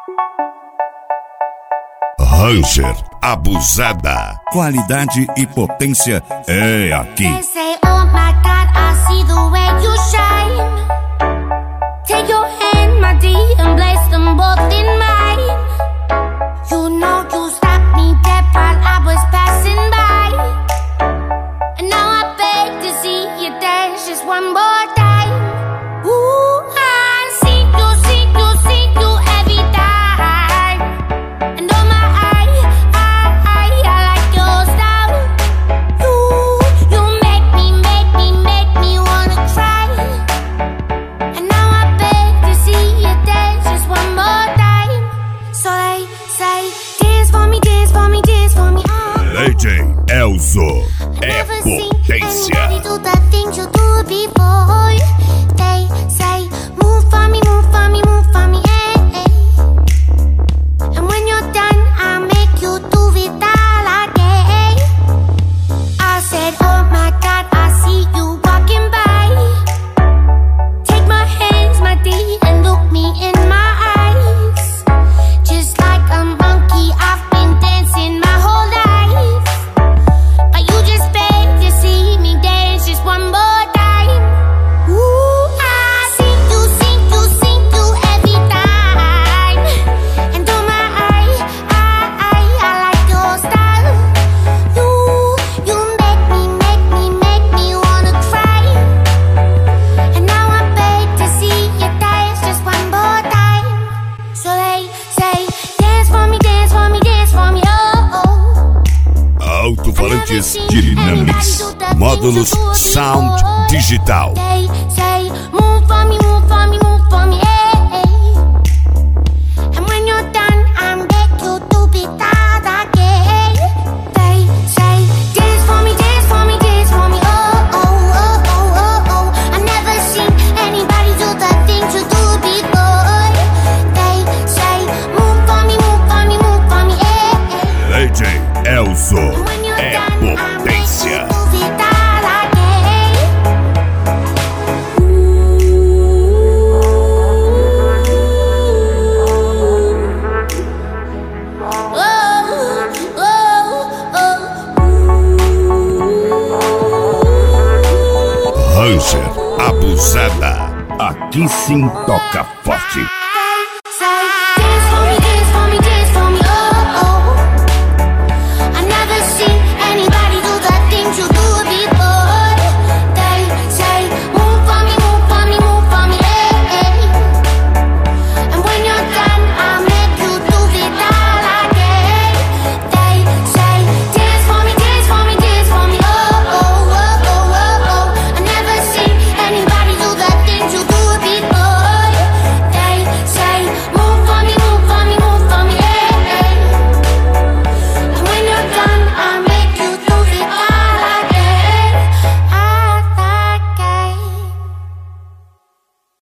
Ranger Abusada. Qualidade e potência é aqui. They say, oh my God, I see the way you shine. Take your hand, my dear, and place them both in mine. You know you stopped me dead while I was passing by. And now I beg to see you dance just one more time. Ooh, I see you every time. And oh my, I like your style. You make me wanna cry. And now I beg to see you dance just one more time. So they say, dance for me, dance for me, dance for me. DJ Elzo é potência. Do the things you do before. They say, move for me, move for me, move for me, eh, eh. And when you're done, I'll make you do it all again. I said, oh my God, I see you walking by. Take my hands, my dear, and look me in my eyes. Just like a monkey, I've been dancing my whole life. But you just beg to see me dance just one more time. Ooh, I see you every time. And oh my, I like your style. You make me wanna cry. And now I beg to see you dance just one more time. So they say, dance for me, dance for me, dance for me, oh, oh. Alto-falantes Dynamics. Módulos Sound Digital. They say, move for me, move for me, move for me, eh, eh. And when you're done, I'm back you to be that again. They say, dance for me, dance for me, dance for me, oh, oh, oh, oh, oh, oh. I never seen anybody do the things you do before. They say, move for me, move for me, move for me, eh, eh. DJ Elzo And when you're é done, I'm back potência. you to be that again. Ranger Abusada. Aqui sim toca forte. Say